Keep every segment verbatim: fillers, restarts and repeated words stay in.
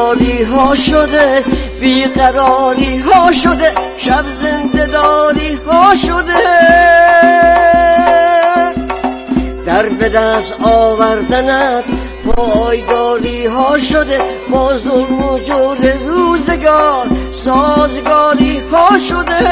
بیداری ها شده، بیقراری ها شده، شب زنده داری ها شده. در به دست آوردنت پایداری ها شده، با ظلم و جور روزگار سازگاری ها شده.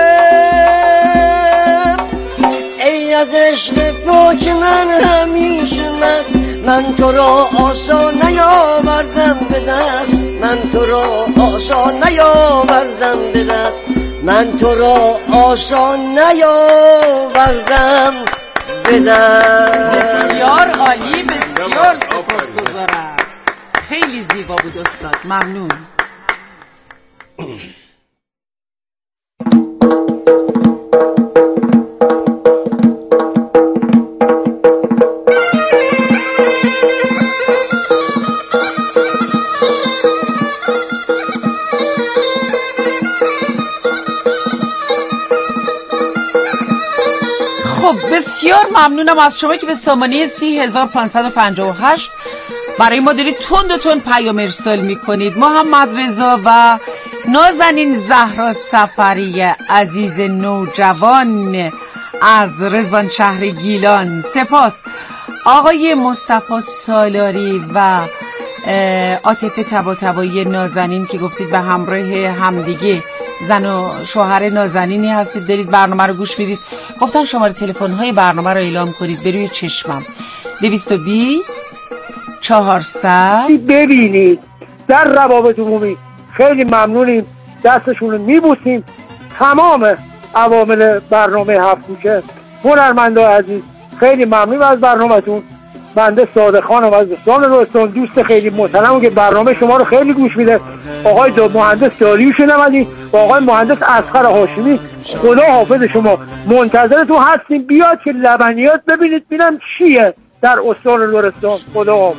ای از عشق پاک من همیشه مست، من تو را آسان نیاوردم به دست، من تو را آسان نیاوردم به دست، من تو را آسان نیاوردم به دست. بسیار عالی، بسیار سپاسگزارم. خیلی زیبا بود استاد، ممنون. بسیار ممنونم از شما که به سامانه سی هزار پانصد و پنجاه و هشت برای ما دارید تند و تند پیام ارسال میکنید. محمد رضا و نازنین زهرا سفری عزیز نوجوان از رضوان شهر گیلان، سپاس. آقای مصطفی سالاری و عاطفه طباطبایی نازنین که گفتید به همراه همدیگه زن و شوهر نازنینی هستید، دارید برنامه رو گوش میدید. گفتن شماره تلفن های برنامه رو اعلام کنید به روی چشمم. دویست و بیست چهارصد. ببینید در روابط عمومی خیلی ممنونیم، دستشون رو میبوسیم. تمام عوامل برنامه هفت کوچه، هنرمندا عزیز خیلی ممنونیم از برنامه‌تون. بنده صادق خانم از دوستان روستان، دوست خیلی محترمم که برنامه شما رو خیلی گوش میده، آقای دو مهندس داریوش نمدی و آقای مهندس اصغر هاشمی، خدا حافظ شما. منتظرتون هستیم بیاد که لبنیات ببینید ببینم چیه در استان لرستان. خدا حافظ.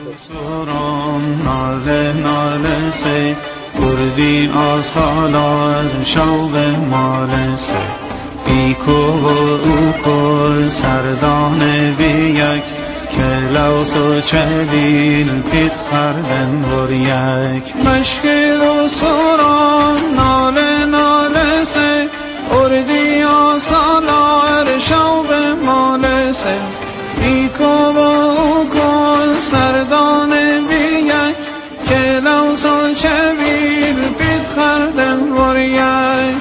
ناله ناله سی بردی آسالار شوق مال سی بیکو و او کل سردان بیک که لوس و چلیل پیت خردن ور یک مشکل و سران ناله ناله سی اردی آسالار شوق مال سی بیکو و او کل سردان بیک که لوس و چلیل پیت خردن ور یک.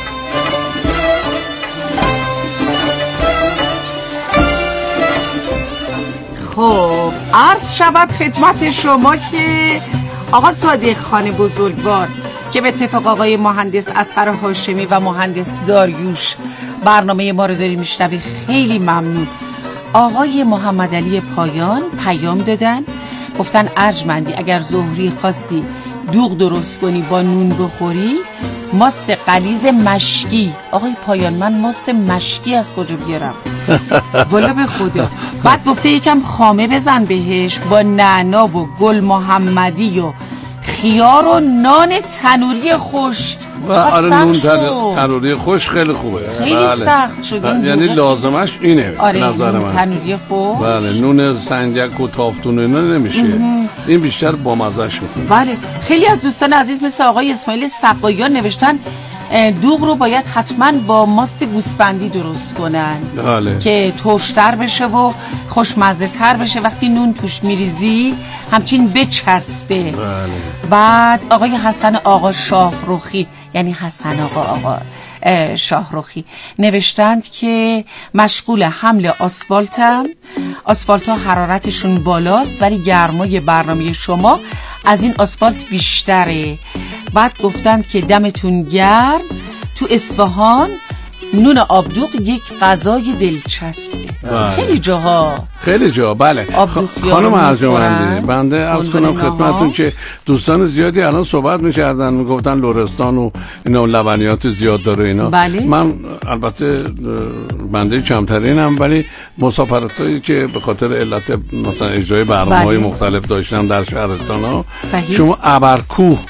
خب عرض شود خدمت شما که آقا صادق خان بزرگوار که به اتفاق آقای مهندس اصغر هاشمی و مهندس داریوش برنامه ما رو داری میشنوی، خیلی ممنون. آقای محمد علی پایان پیام دادن، گفتن ارجمندی اگر ظهری خواستی دوغ درست کنی با نون بخوری، ماست غلیظ مشکی. آقای پایان من ماست مشکی از کجا بیارم؟ والا به خدا. بعد گفته یکم خامه بزن بهش با نعنا و گل محمدی و خیار و نان تنوری خشک. آره نون تنوری خشک خیلی خوبه، خیلی بله. سخت شد یعنی لازمش اینه. آره نون تنوری خشک، بله نون سنجک و تافتون اینا نمیشه، این بیشتر با مزهش میکنه. بله خیلی از دوستان عزیز مثل آقای اسماعیل سقایان نوشتن دوغ رو باید حتما با ماست گوسفندی درست کنن بله. که ترشتر بشه و خوشمزه تر بشه، وقتی نون توش میریزی همچین بچسبه. بله. بعد آقای حسن آقا شاهرخی، یعنی حسن آقا آقا شاهرخی نوشتند که مشغول حمل آسفالتم، آسفالت ها حرارتشون بالاست ولی گرمای برنامه شما از این آسفالت بیشتره. بعد گفتند که دمتون گرم، تو اصفهان نون آبدوغ یک غذای دلچسبه. بله. خیلی جاها خیلی جا بله. خانم ارجمندی بنده عرض کنم خدمتتون که دوستان زیادی الان صحبت می‌کردن میگفتن لرستان و اینا لبنیات زیاد داره اینا. بله. من البته بنده کمترینم ولی مسافرتایی که به خاطر علت مثلا اجرای برنامه‌های بله. مختلف داشتم در شهرستان‌ها، شما ابرکوه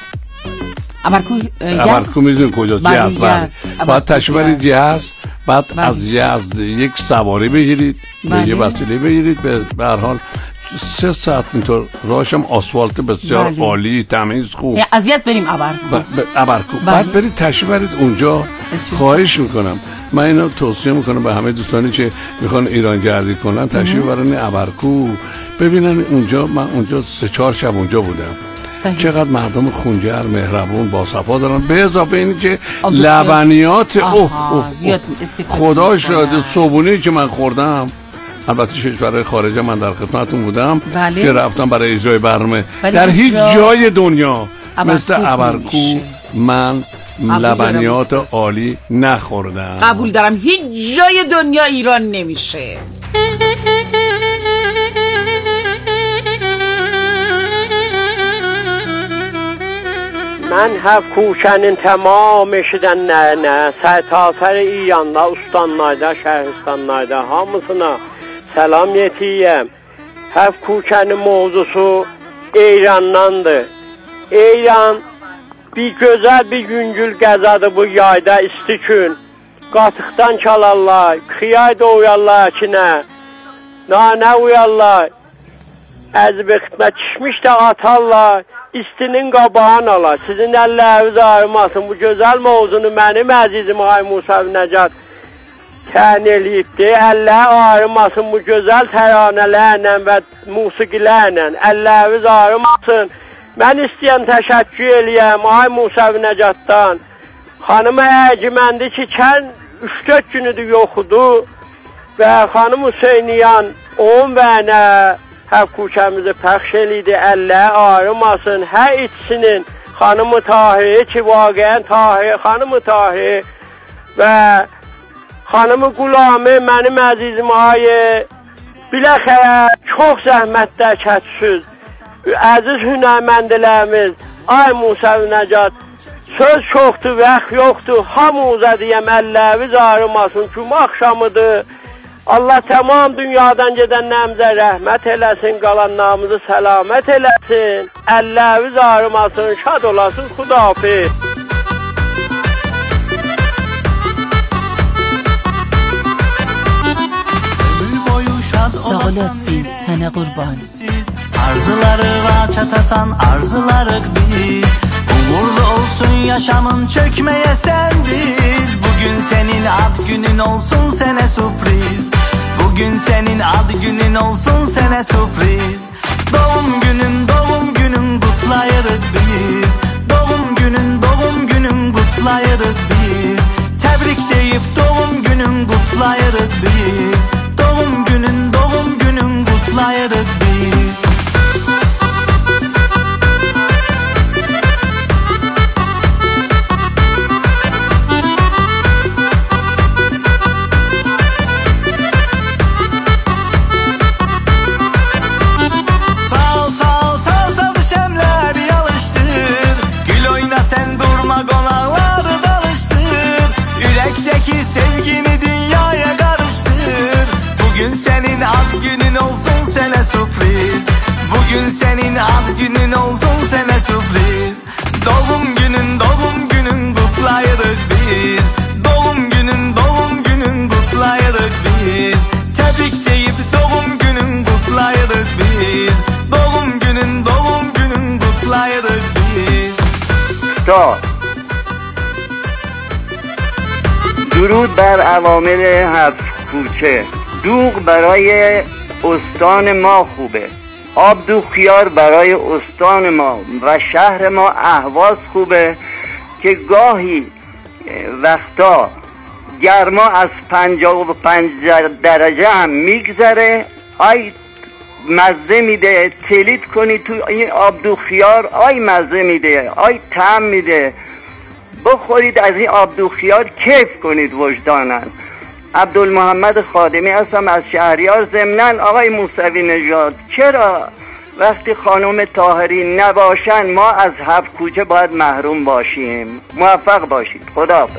ابرکوه ابرکوه می‌دونید کجاست؟ یزد. بعد تشریف برید یزد، بعد بله. از یزد یک سواری بگیرید، بله. یه وسیله بگیرید، به هر حال سه ساعت اینطور راهشم آسفالت بسیار بله. عالی، تمیز، خوب. اذیت بریم ابرکو. ابرکو. بله. بعد برید تشریف برید اونجا. خواهش میکنم، من اینو توصیه میکنم به همه دوستانی که میخوان ایران گردی کنن، تشریف برن ابرکو ببینن. اونجا من اونجا سه چهار شب اونجا بودم. صحیح. چقدر مردم خونجر، مهربون، با صفا دارن. به اضافه اینی که لبنیات اوه اوه خدا شاهد، صبحونه‌ای که من خوردم، البته شش برای خارجه من در خدمتتون بودم بله. که رفتم برای اجرای برنامه در هیچ جا... جای دنیا مثل ابرکو من لبنیات عالی نخوردم. قبول دارم، هیچ جای دنیا ایران نمیشه. من hep Kuşənin tamamı eşidənlərinə, sərtasər İran'da, ustanlarda, şəhristanlarda hamısına selam yetiyəm. Hep Kuşənin mövzusu İran'dandır. İran bir gözəl bir güngül qəzadır bu yayda, isti gün. Qatıqdan çalarlar, xiyay doğuyarlar içinə, nanə uyarlar. Əzib xidmət çişmiş də atarlar, istinin qabağını alar. Sizin əlləriniz ağrımasın. Bu gözəl mövzunu mənim əzizim Ay Musavi Nəcat təyin eləyibdir. Əllər ağrımasın bu gözəl təranələrlə və musiqilərlə. Əlləriniz ağrımasın. Mən istəyəm təşəkkür eləyəm Ay Musavi Nəcatdan. Xanımı Ərciməndi ki, kən üç dörd günüdür yoxudur və xanım Hüseyniyan on vənə hep Kuşəmizi pəxş eləydi. Əllər ağrımasın. Hər içsinin xanımı Tahir ki, vaqəən Tahir, xanımı Tahir və xanımı Qulamı, mənim əzizim Ayı biləxərə çox zəhmətlər kətsiz. Əziz hünərməndlərimiz, Ay Musavi Nəcat, söz çoxdur, vəxt yoxdur. Hamınıza deyəm, əlləriniz ağrımasın. Cuma axşamıdır. Allah tamam dünyadan gedənlərimizə rəhmət eləsin, qalanlarımızı səlamət eləsin, əlləriniz ağrımasın, şad olasın, xudahafiz. Sağ olasınız, sənə qurban. Arzuları var çatasan, arzularıq biz. Uğurlu olsun yaşamın, çökmeye sendiz. Bugün senin ad günün olsun, sene sürpriz. Bugün senin ad günün olsun, sene sürpriz. Doğum günün, doğum günün kutlayırıq biz. Doğum günün, doğum günün kutlayırıq biz. Tebrik deyip doğum günün kutlayırıq biz. Doğum günün, doğum günün kutlayırıq biz. Sevgini dünyaya karıştır. Bugün senin ad günün olsun, sene sürpriz. Bugün senin ad günün olsun, sene sürpriz. Doğum günün, doğum günün kutlayırıq biz. Doğum günün, doğum günün kutlayırıq biz. Tebrik deyip doğum günün kutlayırıq biz. Doğum günün, doğum günün kutlayırıq biz. Stop. درود بر عوامل هفت کوچه. دوغ برای استان ما خوبه، آب دو خیار برای استان ما و شهر ما اهواز خوبه که گاهی وقتا گرما از پنجاه و پنج درجه هم میگذره. آی مزه میده، تلید کنی تو این آب دو خیار، آی مزه میده، آی طعم میده. بخورید از این آبدو خیار، کیف کنید وجدانن. عبدالمحمد خادمی هستم از شهریار. ضمناً آقای موسوی نژاد، چرا وقتی خانم طاهری نباشن ما از هفت کوچه باید محروم باشیم؟ موفق باشید. خداحافظ.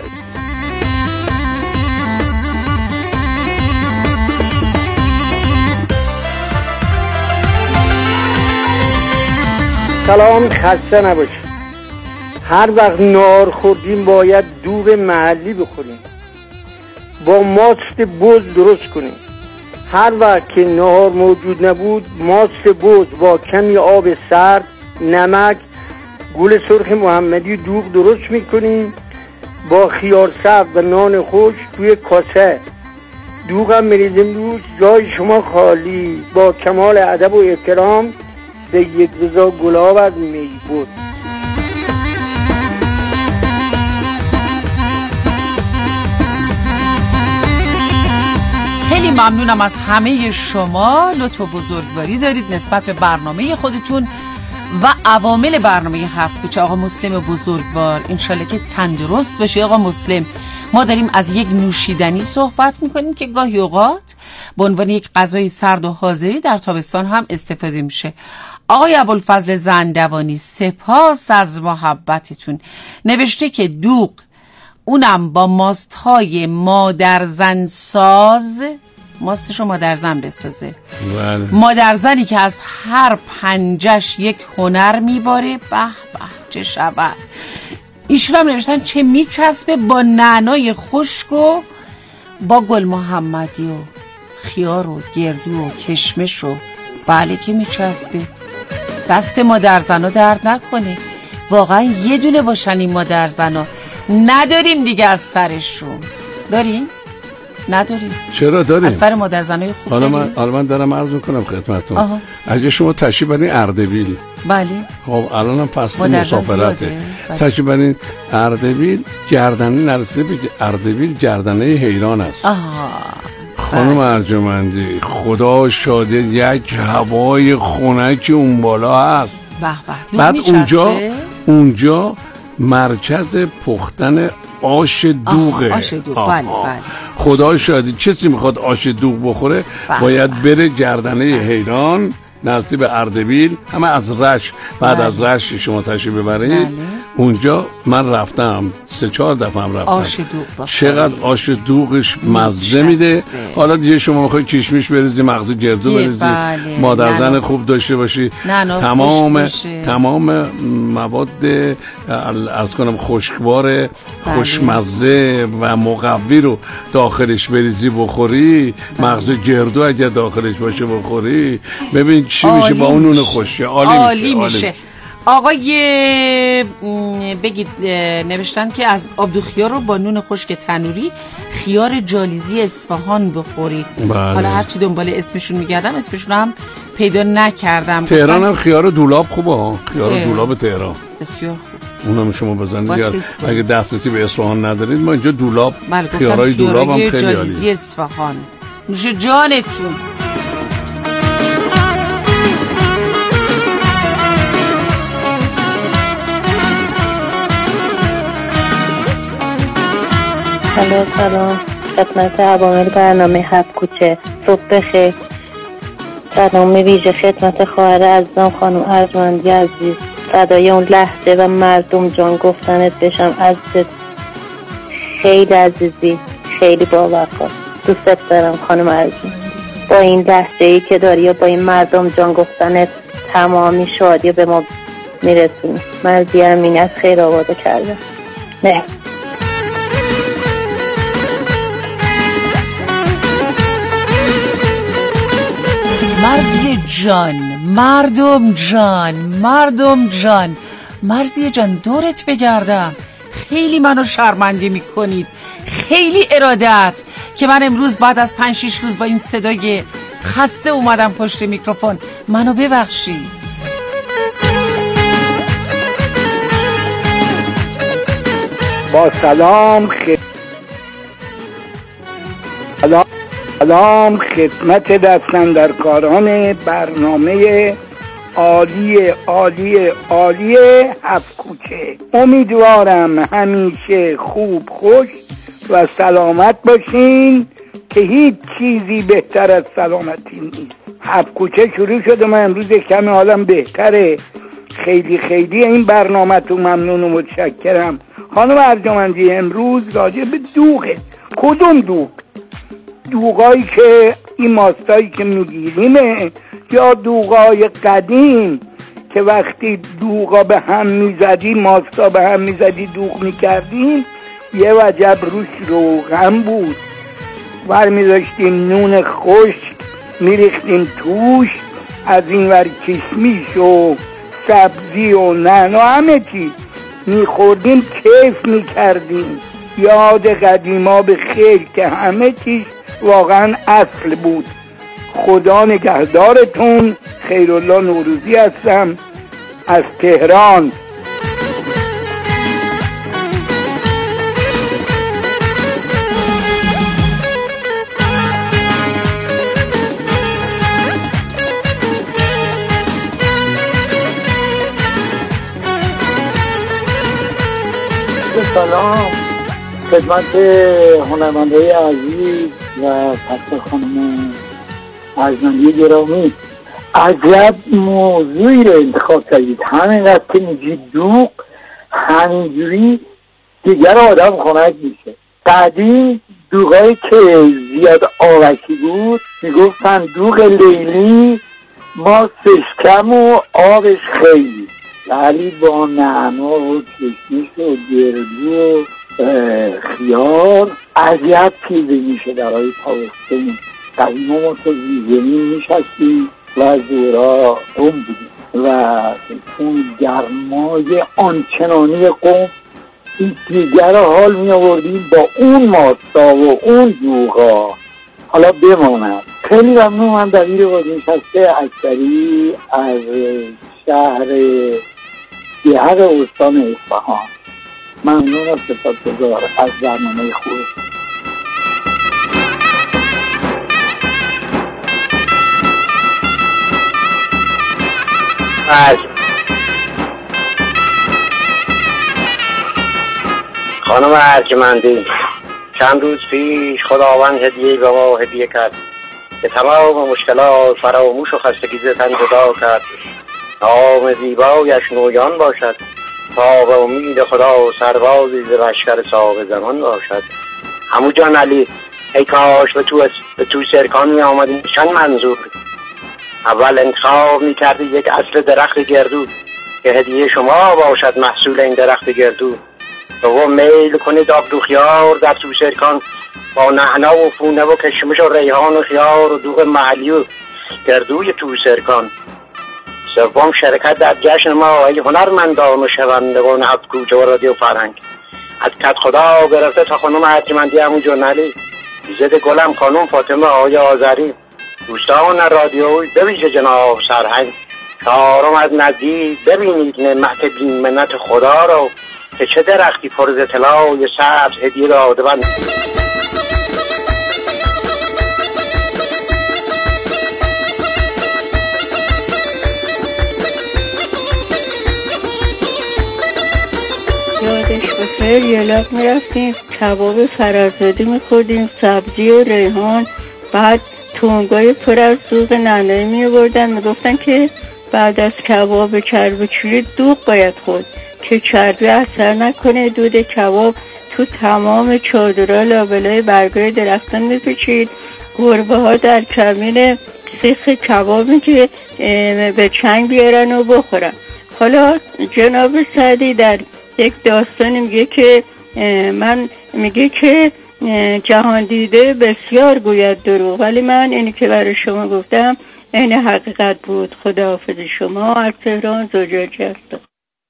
سلام، خسته نباشید. هر وقت نار خوردیم باید دوغ محلی بخوریم، با ماست بز درست کنیم. هر وقت که نهار موجود نبود ماست بود با کمی آب سرد، نمک، گل سرخ محمدی دوغ درست میکنیم با خیار سبز و نان خوش توی کاسه دوغ هم میریزیم روش. جای شما خالی. با کمال ادب و احترام، سید رضا گلاب از میبود. خیلی ممنونم از همه شما. لطف و بزرگواری دارید نسبت به برنامه خودتون و عوامل برنامه هفت کوچه. آقا مسلم بزرگوار، انشالله که تندرست باشی. آقا مسلم، ما داریم از یک نوشیدنی صحبت میکنیم که گاهی اوقات به عنوان یک غذای سرد و حاضری در تابستان هم استفاده میشه. آقای ابوالفضل زندوانی، سپاس از محبتتون. نوشته که دوغ، اونم با ماست های مادرزن ساز، ماستشو مادرزن بسازه، مادرزنی که از هر پنجش یک هنر میباره. به به چه شبه. ایشون هم نوشتن چه میچسبه با نعنای خشک و با گل محمدی و خیار و گردو و کشمش و بله که میچسبه. دست مادرزنا درد نکنه. واقعا یه دونه باشن این مادرزنا. نداریم دیگه از سرشون. داریم؟ نداریم. چرا داریم؟ از سر مادرزنای خوب حالا داریم. من حالا من دارم عرض میکنم خدمتتون. اگه شما تشریف برین اردبیل، بله، خب الان هم فصل مسافرته، تشریف برین اردبیل، گردنه نرسیده به اردبیل گردنه حیران است. آها خانم ارجمندی، خدا شاده یک هوای خنک اون بالا هست. به به. بعد اونجا اونجا مرکز پختن آش دوغه. آش دوغ. بله بله. خدا شاهدی کسی میخواد آش دوغ بخوره بله. باید بره گردنه حیران نزدیک به اردبیل، همه از رش. بعد بله. از رش شما تشریف ببرید بله. اونجا من رفتم سه چهار دفعه هم رفتم. آش دوغ چقدر آش دوغش مزه میده. حالا دیگه شما میخواید کشمش بریزی، مغز گردو بریزی، بله. مادرزن خوب داشته باشی، تمام تمام مواد از کنم خشکبار بله. خوشمزه و مقوی رو داخلش بریزی بخوری، بله. مغز گردو اگه داخلش باشه بخوری، ببین چی میشه با اون نون خوشه. عالی, عالی میشه, میشه. آقای بگید نوشتن که از آبدوخیار رو با نون خشک تنوری، خیار جالیزی اصفهان بخورید. بله. حالا هرچی دنبال اسمشون میگردم اسمشون هم پیدا نکردم. تهران هم خیار دولاب خوبه، خیار دولاب تهران بسیار خوب. اونم شما بزنید. اگه دسترسی به اصفهان ندارید ما اینجا دولاب، خیارای دولاب هم خیلی عالیه. جالیزی اصفهان نوش جانتون. سلام سلام خدمت عوامل برنامه هفت کوچه. صبح بخیر. سلام ویژه خدمت خواهر عزیزم خانم ارجمندی عزیز. صدای اون لحظه و مردم جان گفتنت بشم عزیزت. خیلی عزیزی، خیلی باوقار. دوستت دارم خانم ارجمندی. با این لحظه ای که داری و با این مردم جان گفتنت تمامی شادی به ما میرسونی. مرزی امینی از خیر آباده کرده. نه مرزی جان، مردم جان، مردم جان، مرزی جان دورت بگردم. خیلی منو شرمنده میکنید، خیلی ارادت که من امروز بعد از پنج شیش روز با این صدای خسته اومدم پشت میکروفون. منو ببخشید. با سلام خ... سلام سلام خدمت دستاندرکاران برنامه عالی عالی عالی هفت کوچه. امیدوارم همیشه خوب، خوش و سلامت باشین که هیچ چیزی بهتر از سلامتی نیست. هفت کوچه شروع شده، من امروز کمی حالم بهتره. خیلی خیلی این برنامه تو ممنون و متشکرم. خانم ارجمندی امروز راجع به دوغه. کدوم دوغ؟ دوغایی که این ماستایی که میگیریم یا دوغای قدیم که وقتی دوغا به هم میزدی، ماستا به هم میزدی دوغ میکردیم، یه وجب روش روغن بود، ور میذاشتیم نون خشک میریختیم توش، از این ور کشمیش و سبزی و نعنا همه چی میخوردیم، کیف میکردیم. یاد قدیما به خیر که همه چیز واقعا اصل بود. خدا نگهدارتون. خیرالله نوروزی هستم از تهران. سلام خدمت هنرمندای عزیز و پس خانم ارجمندی گرامی. عجب موضوعی رو انتخاب کردید. همینقدر که میگید دوغ، همینجوری دیگر آدم خنک میشه. قدیم دوغایی که زیاد آوکی بود میگفتن دوغ لیلی ما سشکم و آبش خیلی، ولی با نعنا و کشمیش و گردو و خیار عجب چیزی میشه برای تابستون. قدیم ما تو زیزنی میشستیم و زورا قوم بودیم و اون گرمای آنچنانی قوم این دیگر حال می آوردیم با اون ماستا و اون دوغا. حالا بماند. خیلی ممنون. من دبیر بازنشسته اکبری از شهر دیهر استان اصفهان. ممنون و سپاسگزار از برنامه خوب. خانم ارجمندی، چند روز پیش خداوند هدیه به ما هدیه کرد که تمام مشکلات فراموش و خستگی ز تن جدا کرد. نام زیبایش نویان باشد تا به امید خدا سربازی ز لشکر صاحب زمان باشد. عمو جان علی، ای کاش به تو به تو سرکان می آمدیم. چند منظور؟ اول انتخاب می کردی یک اصل درخت گردو که هدیه شما باشد محصول این درخت گردو. دوم میل کنید آبدو خیار در تو سرکان با نعنا و فونه و کشمش و ریحان و خیار و دوغ محلی و گردوی تو سرکان. سوم شرکت در جشن ما ای هنرمندان و شنوندگان هفت‌کوچه و رادیو فرهنگ. از کت خدا گرفته تا خانم ارجمندی عمو جنالی، ضد گلم خانم فاطمه آقای آذری، دوستان رادیوی به ویژه جناب سرهنگ. چهارم از نزدیک ببینید نعمت بی منت خدا رو که چه درختی پر ز طلای سبز هدیه داده بند. یادش بخیر یلق میرفتیم کباب فرزادی میخوردیم، سبزی و ریحان، بعد تونگای پر از دوغ نعنایی میبردن، میگفتن که بعد از کباب چرب چوری دوغ باید خورد که چربی اثر نکنه. دود کباب تو تمام چادرها لابلای برگای درختان میپیچید. گربه ها در کمین سیخ کبابی که به چنگ بیارن و بخورن. حالا جناب سعدی در یک داستانی میگه که من میگه که جهان دیده بسیار گوید دروغ، ولی من اینی که برای شما گفتم این حقیقت بود. خداحافظ شما. از تهران زجاجی هستم.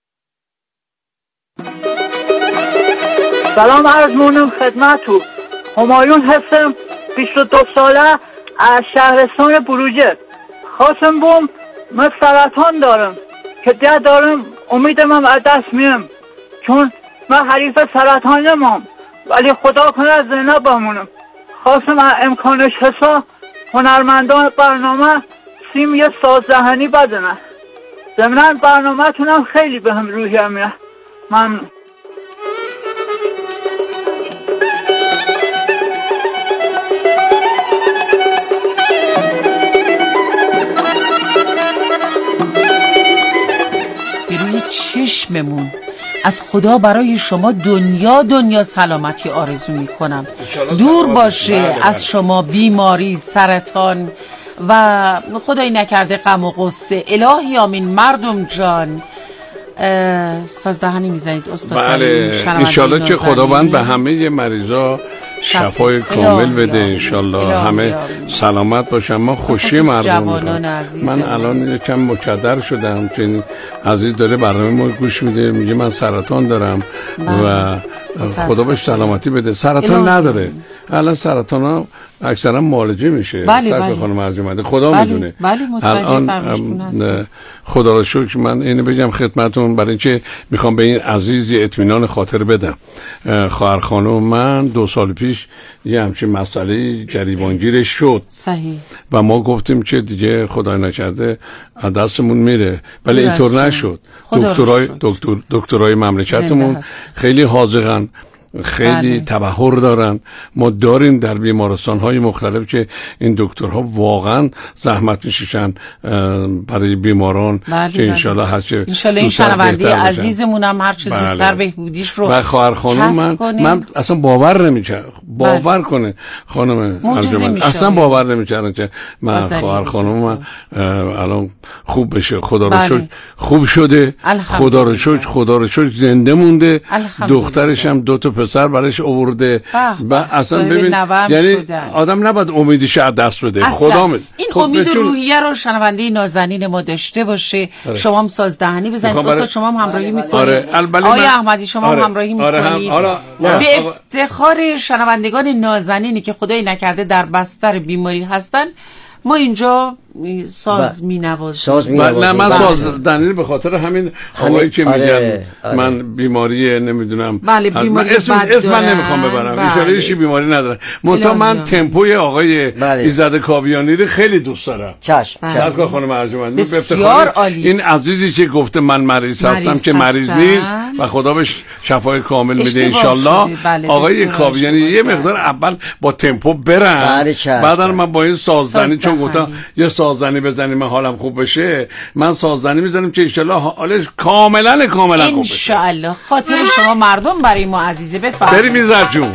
سلام عرض مونم خدمتو. همایون هستم، بیست و دو ساله، از شهرستان بروجه. خواستم بوم من سرطان دارم که ده دارم امیدم هم از دست میم، چون من حریف سرطان نمام، ولی خدا کنه از زینب بمونم. خواستم امکانش حسا هنرمندان برنامه سیم یه سازدهنی بدنه. ضمناً برنامه تونم خیلی به هم روحی همیه. ممنون. روی چشممون از خدا برای شما دنیا دنیا سلامتی آرزو میکنم. دور باشه از شما بیماری، سرطان و خدایی نکرده غم و غصه. الهی آمین. مردم جان سازدهنی میزنید استاد. بله انشالله که خداوند به همه مریضا شفای کامل بده انشالله، همه سلامت باشن. ما خوشی مردم میکنم. من الان یکم مکدر شدم چون عزیز داره برنامه ما گوش میده، میگه من سرطان دارم و خدا بهش سلامتی بده. سرطان نداره، الان سرطان ها اکثرا معالجه میشه. بله بله خانم عزیزم خدا بله میدونه. بله الان خدا را شکر من اینو بگم خدمتون، برای اینکه میخوام به این عزیز یه اطمینان خاطر بدم. خواهر خانم من دو سال پیش یه همچین مسئله گریبانگیرش شد. صحیح. و ما گفتیم که دیگه خدای نکرده از دستمون میره، ولی اینطور نشد. دکترای دکتر دکترای مملکتمون خیلی حاذقن، خیلی بله. تبحر دارن. ما داریم در بیمارستان های مختلف که این دکترها واقعا زحمت میکشن برای بیماران بله که انشالله هر چه انشالله این شنونده عزیزمون هم هر چه زودتر بله. بهبودیش رو و خواهر خانم من کنیم. من اصلا باور نمیکنم باور بله. کنه خانم انجمن اصلا باور نمیکنم که من خواهر خانم من الان خوب بشه. خدا رو بله. شکر خوب شده، خدا رو شکر خدا رو شکر زنده مونده. دخترش هم دو تا پسر برایش آورده و اصلا ببین یعنی شدن. آدم نباید امیدش از دست بده. خدا می... این خب امید و روحیه رو شنونده نازنین ما داشته باشه. آره. شما هم سازدهنی بزنید. استاد برای... شما هم همراهی میکنید. آره. آقای احمدی شما آره. هم همراهی میکنید. آره هم... آره. به افتخار شنوندگان نازنینی که خدای نکرده در بستر بیماری هستن، ما اینجا ساز می نوازیم. ساز می نوازیم. نه من ساز دنیل به خاطر همین آقایی که میگن آره، آره. من بیماری نمیدونم بله بیماری اسم اسم من نمیخوام ببرم. ان شاءالله هیچ بیماری ندارم. منتها من تمپوی آقای بله. ایزد کاویانی رو خیلی دوست دارم. چشم. سرکار خانم ارجمند بسیار عالی. این عزیزی که گفته من مریض هستم که مریض نیست و خدا بهش شفای کامل میده ان شاءالله. بله آقای کاویانی یه مقدار اول با تمپو برن. بله بعدا من با این سازدنی چون گفتم یه سازدنی بزنیم من حالم خوب بشه، من سازدنی میزنم که انشالله حالش کاملا کاملا خوب بشه انشالله. خاطر شما مردم برای ما عزیزه. بفرمایید بریم ایزد جون.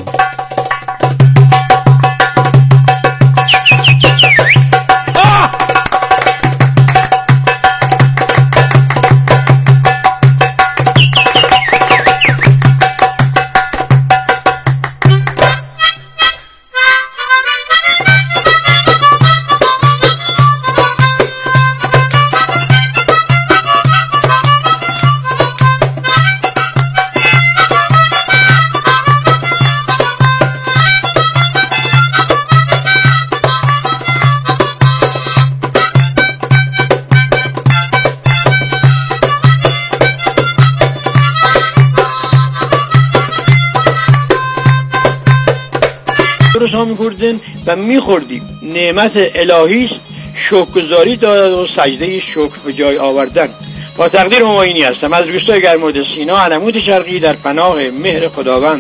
می‌کردن و می‌خوردیم. نعمت الهی است، شکرگزاری دارد و سجده شکر به جای آوردن. با تقدیر هماینی هستم از روستای گرماد سینا، علمود شرقی، در پناه مهر خداوند.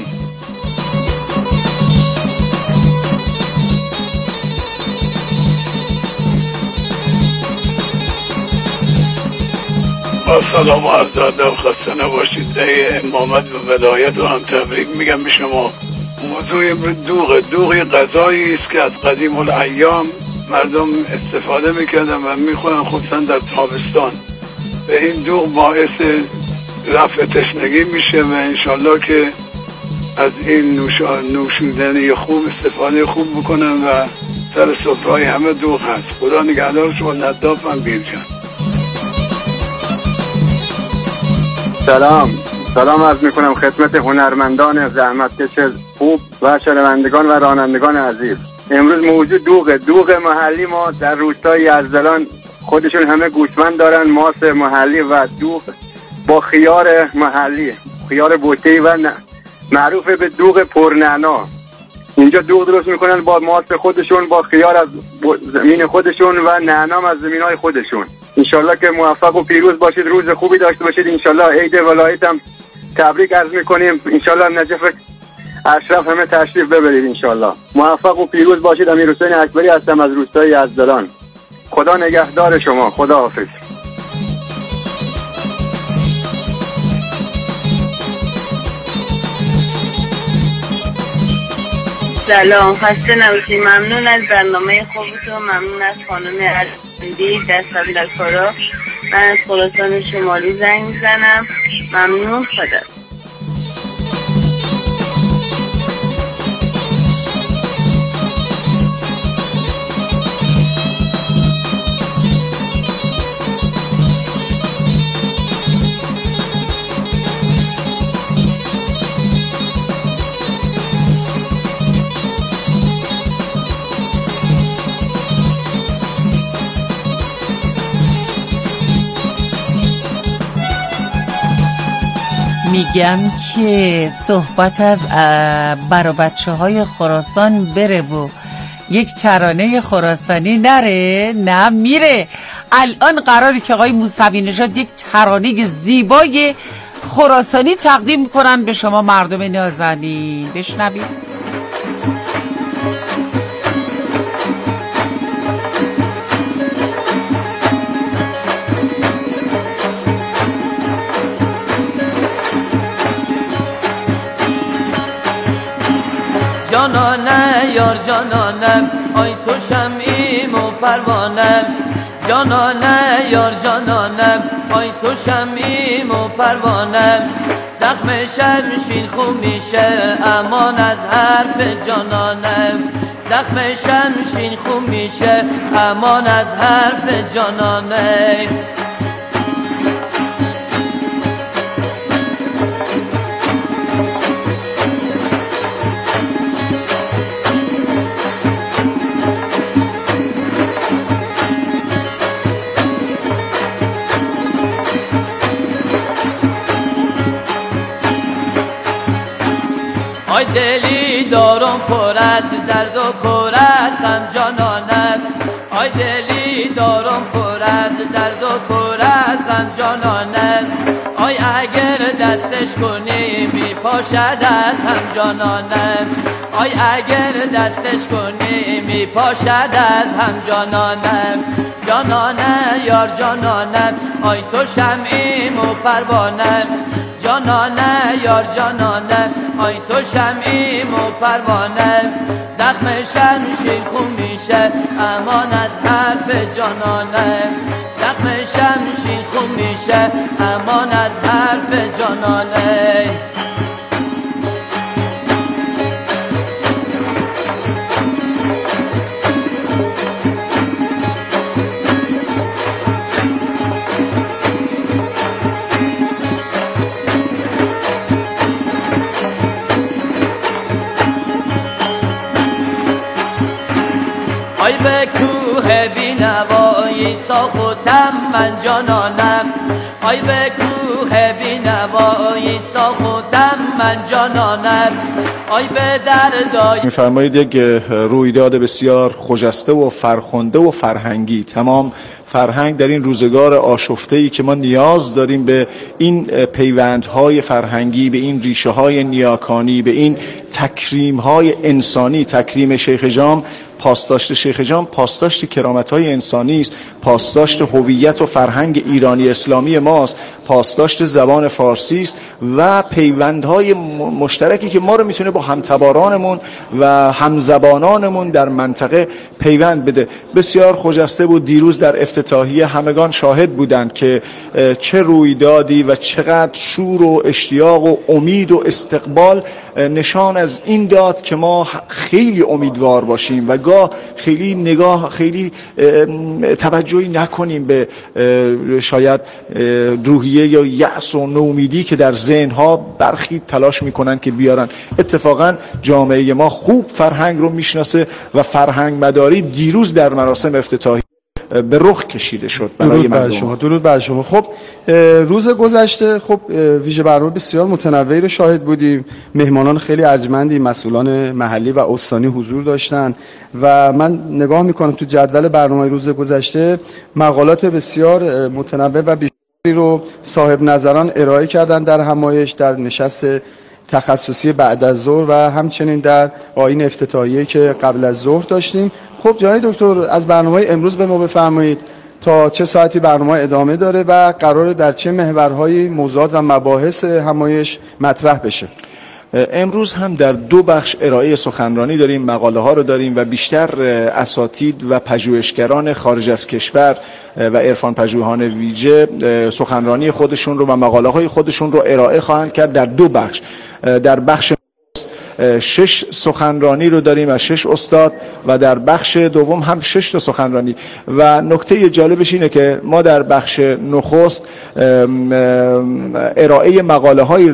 با سلام و عرض ادب، خسته نباشید. امامت و ولایت رو هم تبریک میگم به شما. موضوع دوغ دوغی غذایی است که از قدیم الایام مردم استفاده میکردن و میخورن، خصوصا در تابستان. به این دوغ باعث رفع تشنگی میشه و انشالله که از این نوشیدنی خوب استفاده خوب بکنن و سر سفرهای همه دوغ هست. خدا نگهدار شما. نداف من بیرجان. سلام سلام عرض میکنم خدمت هنرمندان زحمتکش خوب و شنوندگان و رانندگان عزیز. امروز موضوع دوغه دوغ محلی ما در روستای یزدلان خودشون همه گوسفند دارن، ماست محلی و دوغ با خیار محلی، خیار بوته‌ای و معروف به دوغ پرنعنا. اینجا دوغ درست میکنن با ماست خودشون، با خیار از زمین خودشون و نعنام از زمینای خودشون. انشالله که موفق و پیروز باشید، روز خوبی داشته باشید. انشالله عید ولایت هم تبریک عرض میکنیم. انشالله نجف اشرف همه تشریف ببرید. انشالله موفق و پیروز باشید. امیر حسین اکبری هستم از روستای یزدلان. خدا نگهدار شما. خدا حافظ. سلام، خسته نباشید. ممنون از برنامه خوبتون، ممنون از خانم ارجمندی دست در کارا. من از خراسان شمالی زنگ میزنم. ممنون. خدا. میگم که صحبت از برا بچه های خراسان بره و یک ترانه خراسانی نره. نه میره. الان قراره که آقای موسوی نژاد یک ترانه زیبای خراسانی تقدیم کنن به شما مردم نازنین. بشنوید. جانانه یار جانانم آی تو شمعیم و پروانم، جانانه یار جانانم آی تو شمعیم و پروانم، زخم شمشین خون میشه امان از حرف جانانم، زخم شمشین خون میشه امان از حرف جانانم. آی دلی دارم پر از درد و پر از غم جانانم، آی دلی دارم پر از درد و پر از غم جانانم، آی اگر دستش کنی می پاشد از هم جانانم، آی اگر دستش کنی می پاشد از هم جانانم، جانانه یار جانانم آی تو شمعیم و پروانم، جانانه یار جانانم آی تو شمعیم و پروانم، زخم شمشیر خون میشه امان از حرف جانانم، زخم شمشیر خون میشه امان از حرف جانانم. آی به کوه بینوایی ساختم من جانانم، آی به کوه بینوایی ساختم من جانانم، آی به دردای می‌فرمایید یک رویداد بسیار خجسته و فرخنده و فرهنگی. تمام فرهنگ در این روزگار آشفته‌ای که ما نیاز داریم به این پیوندهای فرهنگی، به این ریشه‌های نیاکانی، به این تکریم‌های انسانی. تکریم شیخ جام، پاسداشت شیخ جام پاسداشت کرامت‌های انسانی است، پاسداشت هویت و فرهنگ ایرانی اسلامی ماست، پاسداشت زبان فارسی است و پیوندهای مشترکی که ما رو میتونه با همتبارانمون و همزبانانمون در منطقه پیوند بده. بسیار خجسته بود. دیروز در افتتاحیه همگان شاهد بودند که چه رویدادی و چقدر شور و اشتیاق و امید و استقبال نشان از این داد که ما خیلی امیدوار باشیم و گاه خیلی نگاه خیلی توجهی نکنیم به شاید روحیه یا یأس و نومیدی که در ذهن‌ها برخی تلاش میکنن که بیارن. اتفاقا جامعه ما خوب فرهنگ رو میشناسه و فرهنگ مداری دیروز در مراسم افتتاحی به رخ کشیده شد برای مردم. شما درود بر شما. خب روز گذشته خب ویژه برنامه بسیار متنوعی رو شاهد بودیم. مهمانان خیلی ارجمندی، مسئولان محلی و استانی حضور داشتن و من نگاه میکنم تو جدول برنامه روز گذشته مقالات بسیار متنوع و بیشتری رو صاحب نظران ارائه کردن در همایش، در نشست تخصصی بعد از ظهر و همچنین در آیین افتتاحیه که قبل از ظهر داشتیم. خب جناب دکتر از برنامه امروز به ما بفرمایید تا چه ساعتی برنامه ادامه داره و قرار در چه محورهای موضوعات و مباحث همایش مطرح بشه؟ امروز هم در دو بخش ارائه سخنرانی داریم، مقاله ها رو داریم و بیشتر اساتید و پژوهشگران خارج از کشور و عرفان پژوهان ویژه سخنرانی خودشون رو و مقاله های خودشون رو ارائه خواهند کرد در دو بخش. در بخش شش سخنرانی رو داریم از شش استاد و در بخش دوم هم شش تا سخنرانی و نکته جالبش اینه که ما در بخش نخست ارائه مقاله های